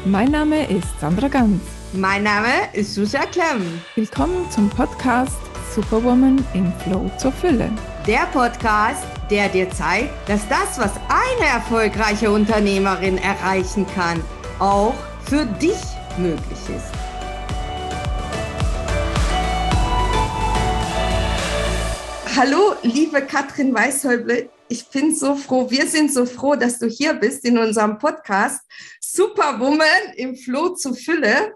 Mein Name ist Sandra Ganz. Mein Name ist Susha Klemm. Willkommen zum Podcast Superwoman im Flow zur Fülle. Der Podcast, der dir zeigt, dass das, was eine erfolgreiche Unternehmerin erreichen kann, auch für dich möglich ist. Hallo, liebe Katrin Weißhäuble. Ich bin so froh, wir sind so froh, dass du hier bist in unserem Podcast Superwoman im Flow zur Fülle.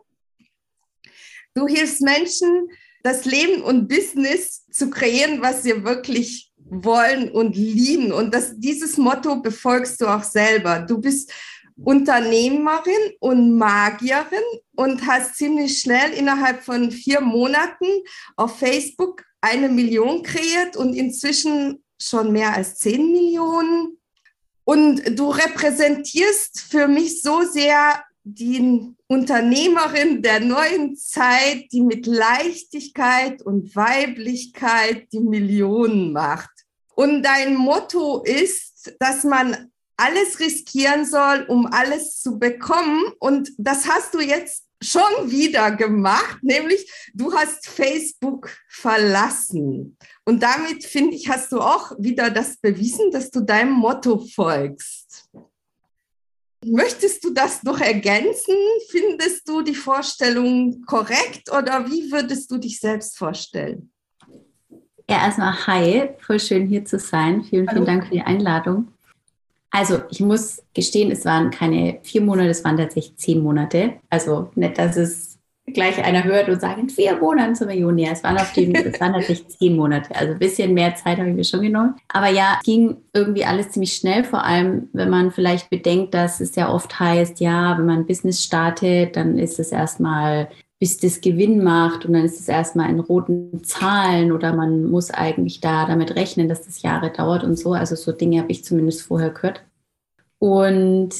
Du hilfst Menschen, das Leben und Business zu kreieren, was sie wirklich wollen und lieben. Und dieses Motto befolgst du auch selber. Du bist Unternehmerin und Magierin und hast ziemlich schnell innerhalb von 4 Monaten auf Facebook 1 Million kreiert und inzwischen schon mehr als 10 Millionen. Und du repräsentierst für mich so sehr die Unternehmerin der neuen Zeit, die mit Leichtigkeit und Weiblichkeit die Millionen macht. Und dein Motto ist, dass man alles riskieren soll, um alles zu bekommen. Und das hast du jetzt schon wieder gemacht, nämlich du hast Facebook verlassen. Und damit, finde ich, hast du auch wieder das bewiesen, dass du deinem Motto folgst. Möchtest du das noch ergänzen? Findest du die Vorstellung korrekt oder wie würdest du dich selbst vorstellen? Ja, erstmal hi, voll schön hier zu sein. Vielen Dank für die Einladung. Also ich muss gestehen, es waren keine 4 Monate, es waren tatsächlich 10 Monate. Also nicht, dass es gleich einer hört und sagt, in 4 Monaten zur Million. Ja, es waren tatsächlich 10 Monate. Also ein bisschen mehr Zeit habe ich mir schon genommen. Aber ja, es ging irgendwie alles ziemlich schnell, vor allem wenn man vielleicht bedenkt, dass es ja oft heißt, ja, wenn man ein Business startet, dann ist es erstmal, bis das Gewinn macht und dann ist es erstmal in roten Zahlen oder man muss eigentlich damit rechnen, dass das Jahre dauert und so. Also so Dinge habe ich zumindest vorher gehört. Und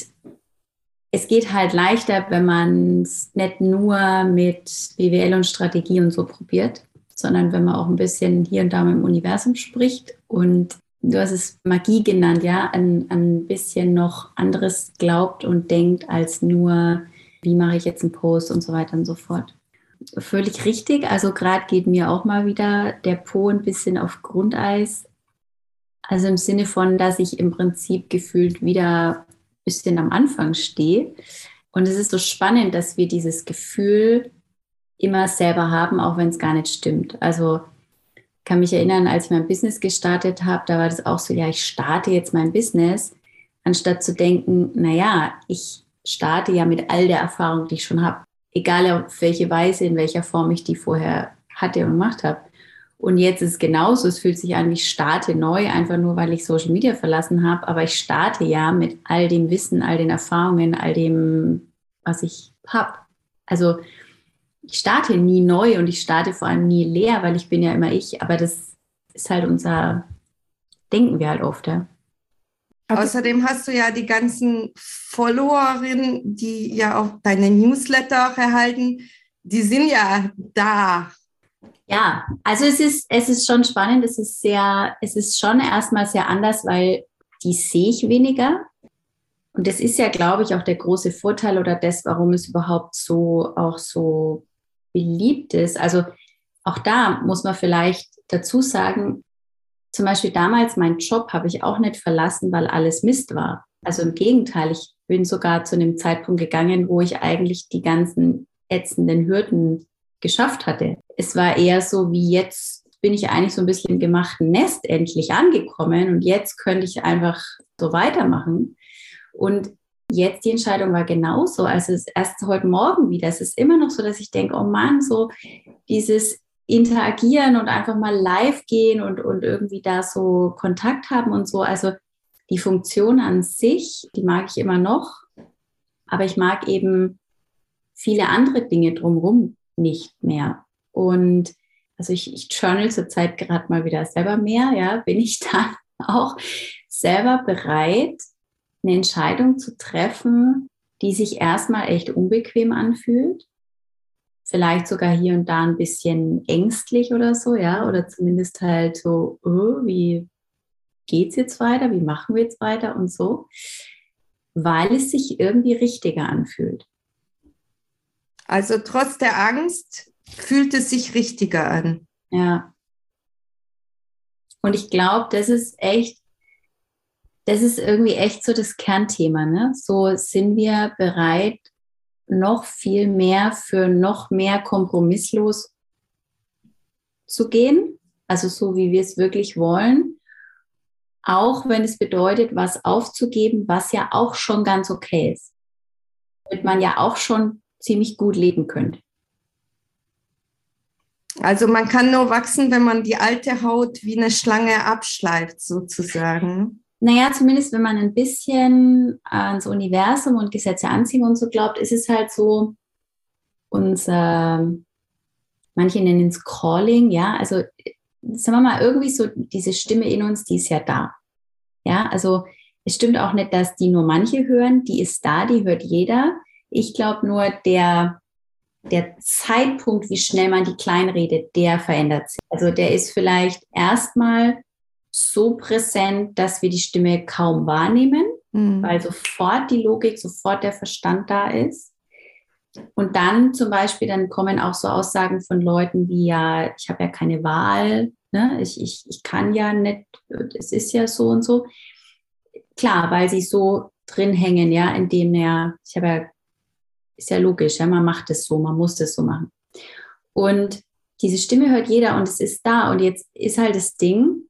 es geht halt leichter, wenn man es nicht nur mit BWL und Strategie und so probiert, sondern wenn man auch ein bisschen hier und da mit dem Universum spricht und du hast es Magie genannt, ja, ein bisschen noch anderes glaubt und denkt als nur, wie mache ich jetzt einen Post und so weiter und so fort. Völlig richtig. Also gerade geht mir auch mal wieder der Po ein bisschen auf Grundeis. Also im Sinne von, dass ich im Prinzip gefühlt wieder ein bisschen am Anfang stehe. Und es ist so spannend, dass wir dieses Gefühl immer selber haben, auch wenn es gar nicht stimmt. Also ich kann mich erinnern, als ich mein Business gestartet habe, da war das auch so, ja, ich starte jetzt mein Business, anstatt zu denken, naja, ich starte ja mit all der Erfahrung, die ich schon habe. Egal auf welche Weise, in welcher Form ich die vorher hatte und gemacht habe. Und jetzt ist es genauso. Es fühlt sich an, wie ich starte neu, einfach nur, weil ich Social Media verlassen habe. Aber ich starte ja mit all dem Wissen, all den Erfahrungen, all dem, was ich habe. Also ich starte nie neu und ich starte vor allem nie leer, weil ich bin ja immer ich. Aber das ist halt denken wir halt oft, ja. Außerdem hast du ja die ganzen Followerinnen, die ja auch deine Newsletter auch erhalten, die sind ja da. Ja, also es ist schon spannend, es ist schon erstmal sehr anders, weil die sehe ich weniger. Und das ist ja, glaube ich, auch der große Vorteil oder das, warum es überhaupt so beliebt ist. Also auch da muss man vielleicht dazu sagen, zum Beispiel damals meinen Job habe ich auch nicht verlassen, weil alles Mist war. Also im Gegenteil, ich bin sogar zu einem Zeitpunkt gegangen, wo ich eigentlich die ganzen ätzenden Hürden geschafft hatte. Es war eher so wie jetzt bin ich eigentlich so ein bisschen im gemachten Nest endlich angekommen und jetzt könnte ich einfach so weitermachen. Und jetzt die Entscheidung war genauso. Also es ist erst heute Morgen wieder. Es ist immer noch so, dass ich denke, oh Mann, so dieses interagieren und einfach mal live gehen und irgendwie da so Kontakt haben und so. Also die Funktion an sich, die mag ich immer noch, aber ich mag eben viele andere Dinge drumherum nicht mehr. Und also ich journal zurzeit gerade mal wieder selber mehr, ja, bin ich dann auch selber bereit, eine Entscheidung zu treffen, die sich erstmal echt unbequem anfühlt. Vielleicht sogar hier und da ein bisschen ängstlich oder so, ja, oder zumindest halt so, wie geht's jetzt weiter, wie machen wir jetzt weiter und so, weil es sich irgendwie richtiger anfühlt. Also trotz der Angst fühlt es sich richtiger an. Ja. Und ich glaube, das ist irgendwie echt so das Kernthema, ne? So sind wir bereit, noch viel mehr für noch mehr kompromisslos zu gehen, also so wie wir es wirklich wollen, auch wenn es bedeutet, was aufzugeben, was ja auch schon ganz okay ist, damit man ja auch schon ziemlich gut leben könnte. Also man kann nur wachsen, wenn man die alte Haut wie eine Schlange abschleift, sozusagen. Naja, zumindest wenn man ein bisschen ans Universum und Gesetze Anziehung und so glaubt, ist es halt so, manche nennen es Calling, ja, also sagen wir mal, irgendwie so diese Stimme in uns, die ist ja da. Ja, also es stimmt auch nicht, dass die nur manche hören, die ist da, die hört jeder. Ich glaube nur, der Zeitpunkt, wie schnell man die kleinredet, der verändert sich. Also der ist vielleicht erstmal so präsent, dass wir die Stimme kaum wahrnehmen, weil sofort die Logik, sofort der Verstand da ist. Und dann zum Beispiel, dann kommen auch so Aussagen von Leuten wie, ja, ich habe ja keine Wahl, ne? Ich kann ja nicht, es ist ja so und so. Klar, weil sie so drin hängen, ja, indem ist ja logisch, ja, man macht es so, man muss das so machen. Und diese Stimme hört jeder und es ist da. Und jetzt ist halt das Ding,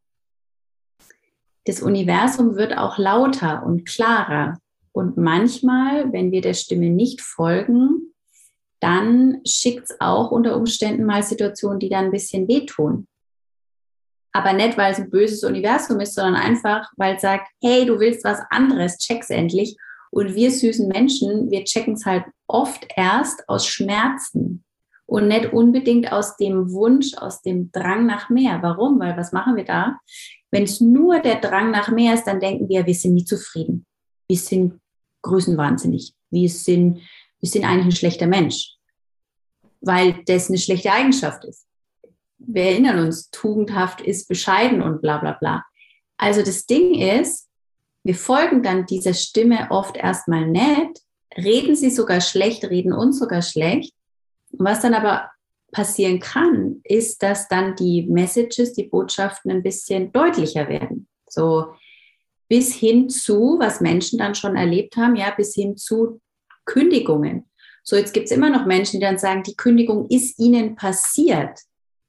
das Universum wird auch lauter und klarer. Und manchmal, wenn wir der Stimme nicht folgen, dann schickt es auch unter Umständen mal Situationen, die dann ein bisschen wehtun. Aber nicht, weil es ein böses Universum ist, sondern einfach, weil es sagt, hey, du willst was anderes, check's endlich. Und wir süßen Menschen, wir checken es halt oft erst aus Schmerzen und nicht unbedingt aus dem Wunsch, aus dem Drang nach mehr. Warum? Weil was machen wir da? Wenn es nur der Drang nach mehr ist, dann denken wir sind nie zufrieden. Wir sind größenwahnsinnig. Wir sind eigentlich ein schlechter Mensch, weil das eine schlechte Eigenschaft ist. Wir erinnern uns, tugendhaft ist bescheiden und bla bla bla. Also das Ding ist, wir folgen dann dieser Stimme oft erstmal nicht, reden sie sogar schlecht, reden uns sogar schlecht. Und was dann aber passieren kann, ist, dass dann die Messages, die Botschaften ein bisschen deutlicher werden. So bis hin zu, was Menschen dann schon erlebt haben, ja, bis hin zu Kündigungen. So, jetzt gibt es immer noch Menschen, die dann sagen, die Kündigung ist ihnen passiert.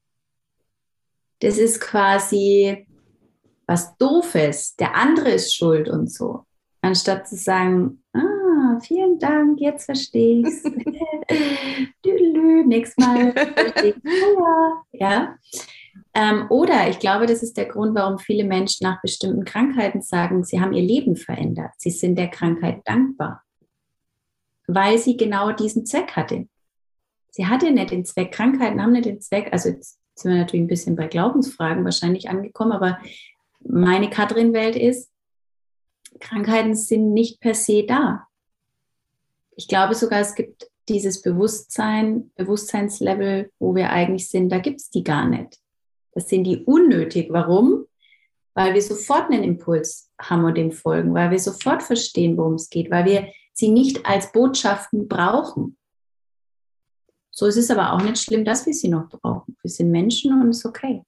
Das ist quasi was Doofes, der andere ist schuld und so. Anstatt zu sagen, vielen Dank, jetzt verstehe ich's. Nächstes Mal verstehe ich's. Ja. Oder ich glaube, das ist der Grund, warum viele Menschen nach bestimmten Krankheiten sagen, sie haben ihr Leben verändert. Sie sind der Krankheit dankbar, weil sie genau diesen Zweck hatte. Sie hatte nicht den Zweck, Krankheiten haben nicht den Zweck, also jetzt sind wir natürlich ein bisschen bei Glaubensfragen wahrscheinlich angekommen, aber meine Katrin-Welt ist, Krankheiten sind nicht per se da. Ich glaube sogar, es gibt dieses Bewusstseinslevel, wo wir eigentlich sind, da gibt es die gar nicht. Das sind die unnötig. Warum? Weil wir sofort einen Impuls haben und dem folgen, weil wir sofort verstehen, worum es geht, weil wir sie nicht als Botschaften brauchen. So ist es aber auch nicht schlimm, dass wir sie noch brauchen. Wir sind Menschen und es ist okay.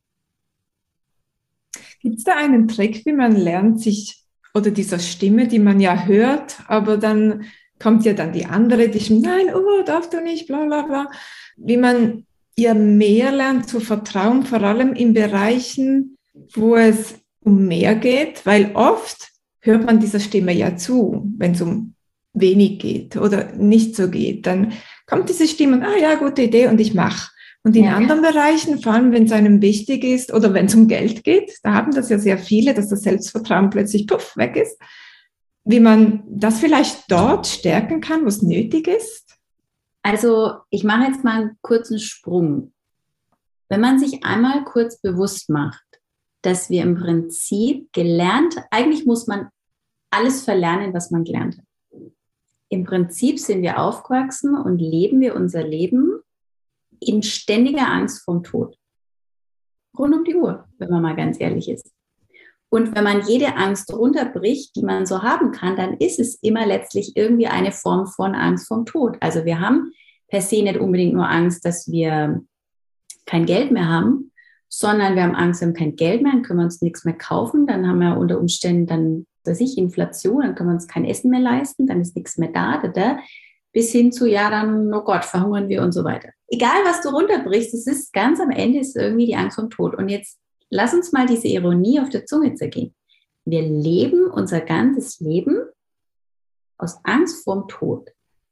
Gibt es da einen Trick, wie man lernt, sich, oder dieser Stimme, die man ja hört, aber dann kommt ja dann die andere, die schon, nein, darfst du nicht, bla bla bla, wie man ihr mehr lernt zu vertrauen, vor allem in Bereichen, wo es um mehr geht, weil oft hört man dieser Stimme ja zu, wenn es um wenig geht oder nicht so geht, dann kommt diese Stimme, ja, gute Idee und ich mache. Und in anderen Bereichen, vor allem wenn es einem wichtig ist oder wenn es um Geld geht, da haben das ja sehr viele, dass das Selbstvertrauen plötzlich weg ist, wie man das vielleicht dort stärken kann, was nötig ist? Also ich mache jetzt mal einen kurzen Sprung. Wenn man sich einmal kurz bewusst macht, dass wir im Prinzip eigentlich muss man alles verlernen, was man gelernt hat. Im Prinzip sind wir aufgewachsen und leben wir unser Leben in ständiger Angst vorm Tod. Rund um die Uhr, wenn man mal ganz ehrlich ist. Und wenn man jede Angst runterbricht, die man so haben kann, dann ist es immer letztlich irgendwie eine Form von Angst vorm Tod. Also wir haben per se nicht unbedingt nur Angst, dass wir kein Geld mehr haben, sondern wir haben Angst, wir haben kein Geld mehr, dann können wir uns nichts mehr kaufen, dann haben wir unter Umständen dann, Inflation, dann können wir uns kein Essen mehr leisten, dann ist nichts mehr da, bis hin zu, ja, dann, oh Gott, verhungern wir und so weiter. Egal, was du runterbrichst, es ist ganz am Ende ist irgendwie die Angst vom Tod. Und jetzt lass uns mal diese Ironie auf der Zunge zergehen. Wir leben unser ganzes Leben aus Angst vorm Tod.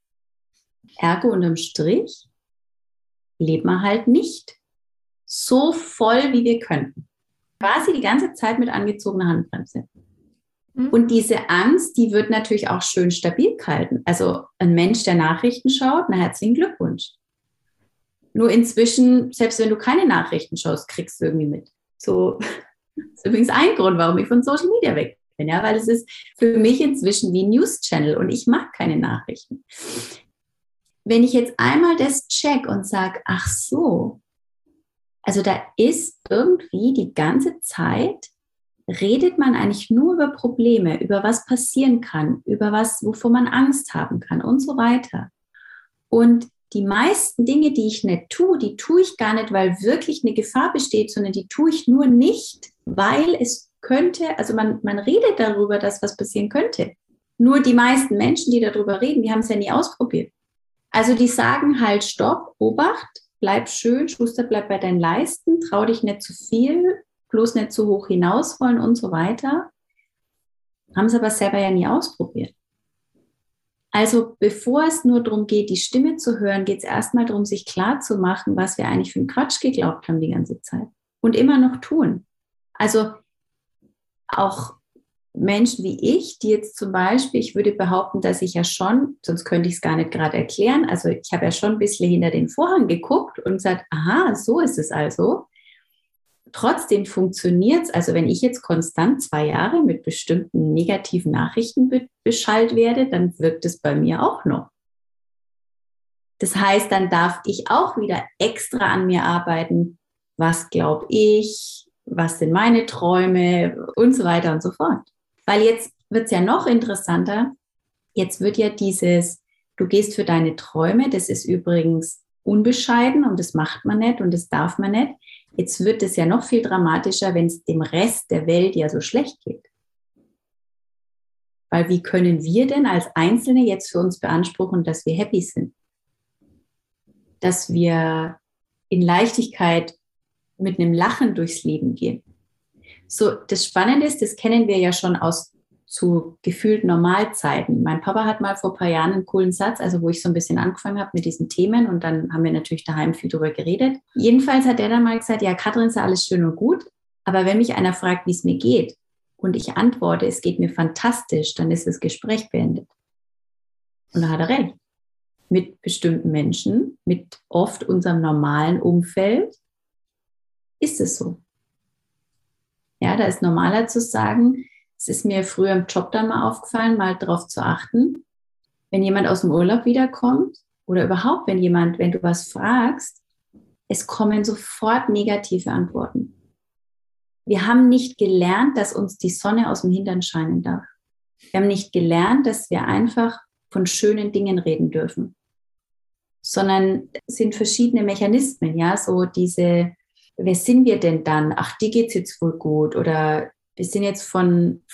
Ergo unterm Strich leben wir halt nicht so voll, wie wir könnten. Quasi die ganze Zeit mit angezogener Handbremse. Und diese Angst, die wird natürlich auch schön stabil gehalten. Also ein Mensch, der Nachrichten schaut, na, herzlichen Glückwunsch. Nur inzwischen, selbst wenn du keine Nachrichten schaust, kriegst du irgendwie mit. So, das ist übrigens ein Grund, warum ich von Social Media weg bin, ja, weil es ist für mich inzwischen wie ein News-Channel und ich mag keine Nachrichten. Wenn ich jetzt einmal das check und sage, ach so, also da ist irgendwie die ganze Zeit, redet man eigentlich nur über Probleme, über was passieren kann, über was, wovor man Angst haben kann und so weiter. Und die meisten Dinge, die ich nicht tue, die tue ich gar nicht, weil wirklich eine Gefahr besteht, sondern die tue ich nur nicht, weil es könnte, also man redet darüber, dass was passieren könnte. Nur die meisten Menschen, die darüber reden, die haben es ja nie ausprobiert. Also die sagen halt, stopp, Obacht, bleib schön, Schuster, bleib bei deinen Leisten, trau dich nicht zu viel, bloß nicht zu hoch hinaus wollen und so weiter. Haben es aber selber ja nie ausprobiert. Also bevor es nur darum geht, die Stimme zu hören, geht es erstmal darum, sich klar zu machen, was wir eigentlich für einen Quatsch geglaubt haben die ganze Zeit und immer noch tun. Also auch Menschen wie ich, die jetzt zum Beispiel, ich würde behaupten, dass ich ja schon, sonst könnte ich es gar nicht gerade erklären, also ich habe ja schon ein bisschen hinter den Vorhang geguckt und gesagt, aha, so ist es also. Trotzdem funktioniert es, also wenn ich jetzt konstant 2 Jahre mit bestimmten negativen Nachrichten beschallt werde, dann wirkt es bei mir auch noch. Das heißt, dann darf ich auch wieder extra an mir arbeiten, was glaube ich, was sind meine Träume und so weiter und so fort. Weil jetzt wird es ja noch interessanter, jetzt wird ja dieses, du gehst für deine Träume, das ist übrigens unbescheiden und das macht man nicht und das darf man nicht. Jetzt wird es ja noch viel dramatischer, wenn es dem Rest der Welt ja so schlecht geht. Weil wie können wir denn als Einzelne jetzt für uns beanspruchen, dass wir happy sind? Dass wir in Leichtigkeit mit einem Lachen durchs Leben gehen. So, das Spannende ist, das kennen wir ja schon aus zu gefühlt Normalzeiten. Mein Papa hat mal vor ein paar Jahren einen coolen Satz, also wo ich so ein bisschen angefangen habe mit diesen Themen und dann haben wir natürlich daheim viel darüber geredet. Jedenfalls hat der dann mal gesagt, ja, Katrin, ist ja alles schön und gut, aber wenn mich einer fragt, wie es mir geht und ich antworte, es geht mir fantastisch, dann ist das Gespräch beendet. Und da hat er recht. Mit bestimmten Menschen, mit oft unserem normalen Umfeld, ist es so. Ja, da ist normaler zu sagen, es ist mir früher im Job dann mal aufgefallen, mal darauf zu achten, wenn jemand aus dem Urlaub wiederkommt oder überhaupt, wenn du was fragst, es kommen sofort negative Antworten. Wir haben nicht gelernt, dass uns die Sonne aus dem Hintern scheinen darf. Wir haben nicht gelernt, dass wir einfach von schönen Dingen reden dürfen, sondern es sind verschiedene Mechanismen, ja, so diese, wer sind wir denn dann? Ach, dir geht's jetzt wohl gut oder wir sind jetzt von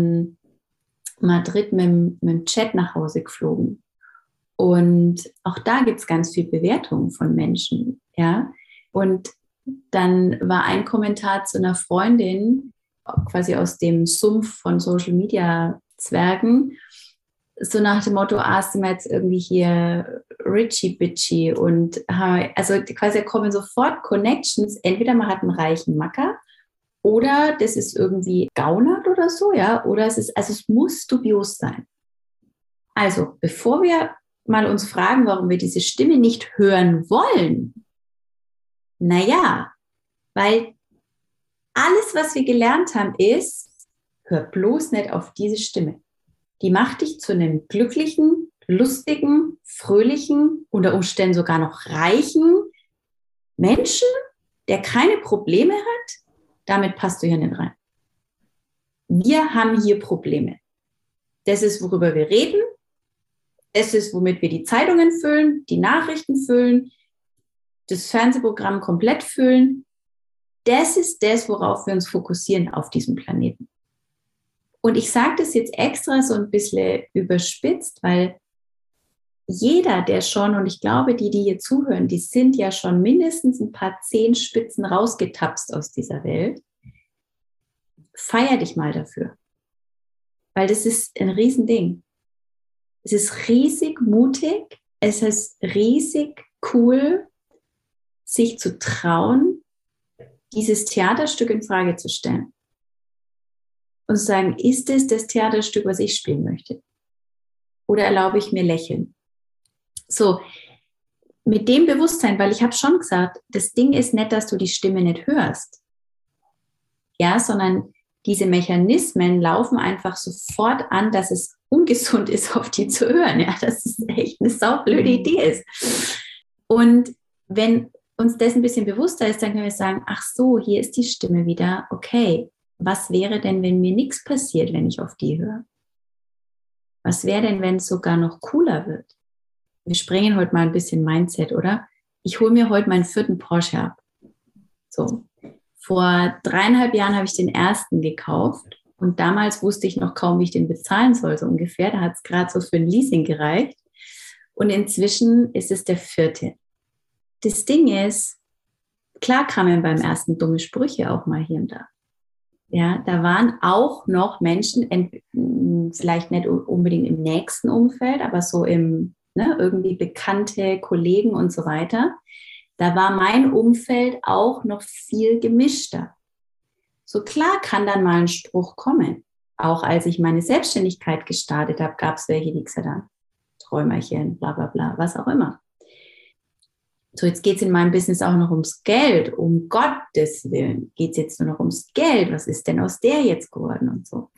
Madrid mit dem Jet nach Hause geflogen. Und auch da gibt es ganz viel Bewertung von Menschen. Ja? Und dann war ein Kommentar zu einer Freundin, quasi aus dem Sumpf von Social Media Zwergen, so nach dem Motto, sind wir jetzt irgendwie hier richy bitchy und also quasi kommen sofort Connections, entweder man hat einen reichen Macker oder das ist irgendwie gaunert oder so, ja, oder es muss dubios sein. Also, bevor wir mal uns fragen, warum wir diese Stimme nicht hören wollen, naja, weil alles, was wir gelernt haben, ist, hör bloß nicht auf diese Stimme. Die macht dich zu einem glücklichen, lustigen, fröhlichen, unter Umständen sogar noch reichen Menschen, der keine Probleme hat. Damit passt du hier nicht rein. Wir haben hier Probleme. Das ist, worüber wir reden. Das ist, womit wir die Zeitungen füllen, die Nachrichten füllen, das Fernsehprogramm komplett füllen. Das ist das, worauf wir uns fokussieren auf diesem Planeten. Und ich sage das jetzt extra so ein bisschen überspitzt, weil jeder, der schon, und ich glaube, die hier zuhören, die sind ja schon mindestens ein paar Zehenspitzen rausgetapst aus dieser Welt. Feier dich mal dafür. Weil das ist ein Riesending. Es ist riesig mutig, es ist riesig cool, sich zu trauen, dieses Theaterstück in Frage zu stellen. Und zu sagen, ist es das Theaterstück, was ich spielen möchte? Oder erlaube ich mir lächeln? So, mit dem Bewusstsein, weil ich habe schon gesagt, das Ding ist nicht, dass du die Stimme nicht hörst. Ja, sondern diese Mechanismen laufen einfach sofort an, dass es ungesund ist, auf die zu hören. Ja, dass es echt eine saublöde Idee ist. Und wenn uns das ein bisschen bewusster ist, dann können wir sagen, ach so, hier ist die Stimme wieder. Okay, was wäre denn, wenn mir nichts passiert, wenn ich auf die höre? Was wäre denn, wenn es sogar noch cooler wird? Wir sprengen heute mal ein bisschen Mindset, oder? Ich hole mir heute meinen 4. Porsche ab. So. Vor 3,5 Jahren habe ich den ersten gekauft und damals wusste ich noch kaum, wie ich den bezahlen soll, so ungefähr. Da hat es gerade so für ein Leasing gereicht. Und inzwischen ist es der 4. Das Ding ist, klar kamen beim ersten dumme Sprüche auch mal hier und da. Ja, da waren auch noch Menschen, vielleicht nicht unbedingt im nächsten Umfeld, aber so im, irgendwie bekannte Kollegen und so weiter. Da war mein Umfeld auch noch viel gemischter. So klar kann dann mal ein Spruch kommen. Auch als ich meine Selbstständigkeit gestartet habe, gab es welche, die gesagt haben, Träumerchen, bla bla bla, was auch immer. So, jetzt geht es in meinem Business auch noch ums Geld. Um Gottes Willen geht es jetzt nur noch ums Geld. Was ist denn aus der jetzt geworden und so?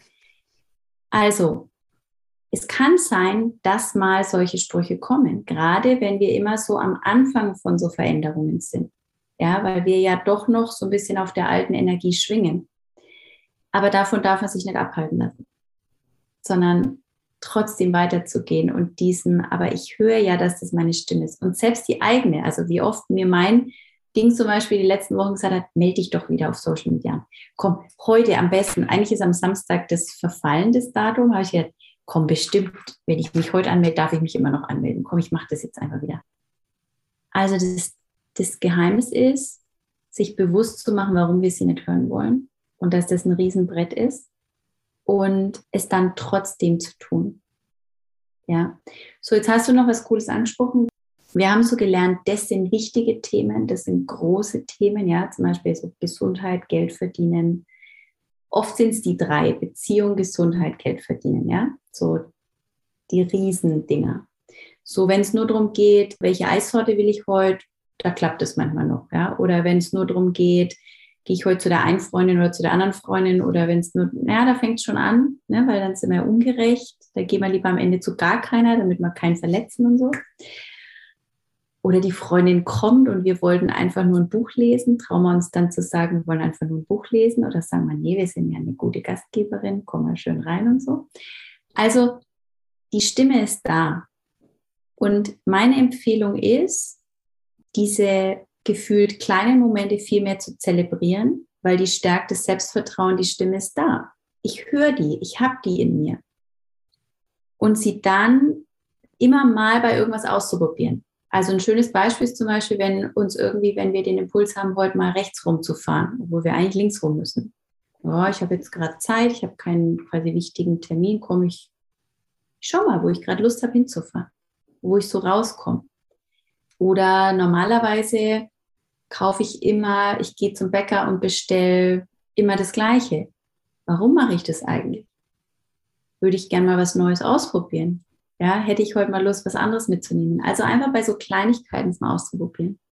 Also, es kann sein, dass mal solche Sprüche kommen, gerade wenn wir immer so am Anfang von so Veränderungen sind. Ja, weil wir ja doch noch so ein bisschen auf der alten Energie schwingen. Aber davon darf man sich nicht abhalten lassen, sondern trotzdem weiterzugehen und aber ich höre ja, dass das meine Stimme ist. Und selbst die eigene, also wie oft mir mein Ding zum Beispiel die letzten Wochen gesagt hat, melde dich doch wieder auf Social Media. Komm, heute am besten, eigentlich ist am Samstag das Verfallen des Datum, habe ich gedacht, komm, bestimmt, wenn ich mich heute anmelde, darf ich mich immer noch anmelden. Komm, ich mache das jetzt einfach wieder. Also das Geheimnis ist, sich bewusst zu machen, warum wir sie nicht hören wollen und dass das ein Riesenbrett ist und es dann trotzdem zu tun. Ja. So, jetzt hast du noch was Cooles angesprochen. Wir haben so gelernt, das sind wichtige Themen, das sind große Themen, ja, zum Beispiel so Gesundheit, Geld verdienen. Oft sind es die 3, Beziehung, Gesundheit, Geld verdienen, ja, so die Riesendinger. So, wenn es nur darum geht, welche Eissorte will ich heute, da klappt es manchmal noch, ja, oder wenn es nur darum geht, gehe ich heute zu der einen Freundin oder zu der anderen Freundin oder wenn es nur, da fängt es schon an, ne, weil dann sind wir ungerecht, da gehen wir lieber am Ende zu gar keiner, damit wir keinen verletzen und so. Oder die Freundin kommt und wir wollten einfach nur ein Buch lesen, trauen wir uns dann zu sagen, wir wollen einfach nur ein Buch lesen oder sagen wir, nee, wir sind ja eine gute Gastgeberin, kommen wir schön rein und so. Also die Stimme ist da. Und meine Empfehlung ist, diese gefühlt kleinen Momente viel mehr zu zelebrieren, weil die stärkt das Selbstvertrauen, die Stimme ist da. Ich höre die, ich habe die in mir. Und sie dann immer mal bei irgendwas auszuprobieren. Also ein schönes Beispiel ist zum Beispiel, wenn wir den Impuls haben, heute mal rechts rumzufahren, obwohl wir eigentlich links rum müssen. Oh, ich habe jetzt gerade Zeit, ich habe keinen quasi wichtigen Termin, ich schau mal, wo ich gerade Lust habe hinzufahren, wo ich so rauskomme. Oder normalerweise ich gehe zum Bäcker und bestelle immer das Gleiche. Warum mache ich das eigentlich? Würde ich gerne mal was Neues ausprobieren? Ja, hätte ich heute mal Lust, was anderes mitzunehmen. Also einfach bei so Kleinigkeiten es mal auszuprobieren.